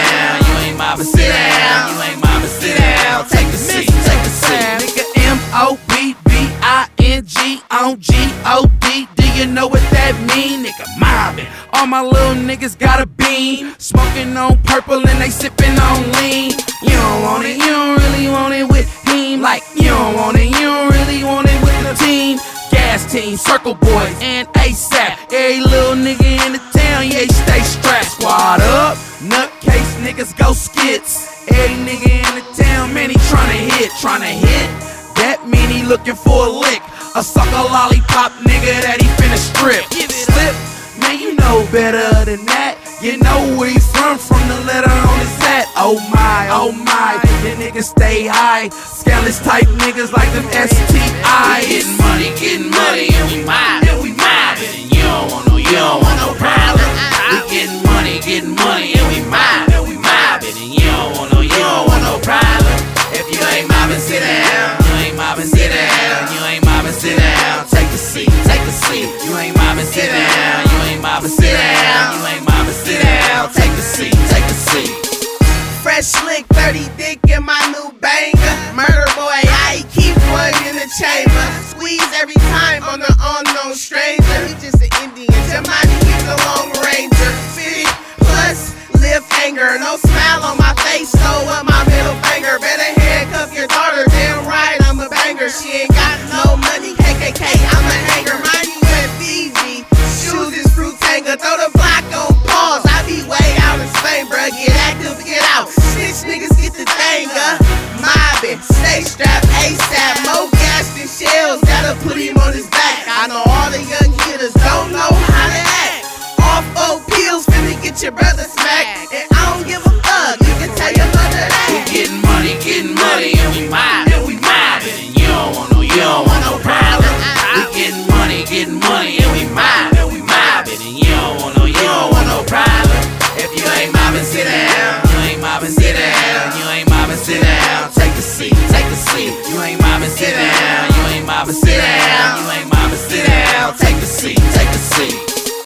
down. You ain't mobbing, sit down. You ain't mobbing, sit down. Take a seat, take a seat. Nigga MOBBING on G-O-D. Do you know what that mean? Nigga mobbing. All my little niggas got a beam, smoking on purple and they sipping on lean. You don't want it, you don't really want it with him. Like you don't want it, you don't really want it with the team. Gas team, Circle Boys, and ASAP. Every little nigga in the town, yeah, stay strapped. Squad up, nutcase niggas go skits. Every nigga in the town, man, he tryna hit. That mean he looking for a lick. A sucker lollipop nigga that he finna strip. Slip, man, you know better than that. You know where he from the letter on his hat. Oh my, the niggas stay high. Scandalous type niggas like them STIs. Getting money, and we mobbing, and you don't want no problem. We getting money, and we mobbing, and you don't want no problem. If you ain't mobbing, sit down. You ain't mobbing, sit down. You ain't mobbing, sit down. Take a seat, take a seat. You ain't mobbing, sit down. You ain't mobbing, sit down. You ain't mobbing, sit down. Take a seat, take a seat. Fresh slick, 30 dick in my new banger. Murder boy, I keep one in the chamber. Squeeze every time on the unknown stranger. He just an Indian, Jamani, he's a long ranger. 50 plus, live anger. No smile on my face, so up my middle finger. Better handcuff your daughter, damn right, I'm a banger. She ain't got no money, KKK, I'm a hanger. Mind you in Fiji, shoes is fruit tanger. Throw the block on pause, I be way out in Spain, bruh. Get active, get out. Snitch niggas get the thing up. Mobbin', stay strapped ASAP. More gas than shells, gotta put him on his back. I know all the young hitters don't know how to act. Off 4 pills, finna get your brother smacked. And I don't give a fuck, you can tell your mother that. We getting money, and we mobbing, and you don't want no problem. We getting money, and we mobbing, and you don't want no problem. If you ain't mobbing, sit down. You ain't mobbing, sit down. You ain't mobbing, sit down. Take a seat, take a seat. You ain't mobbing, sit down. You ain't mobbing, sit down. You ain't mobbing, sit down. Take a seat, take a seat.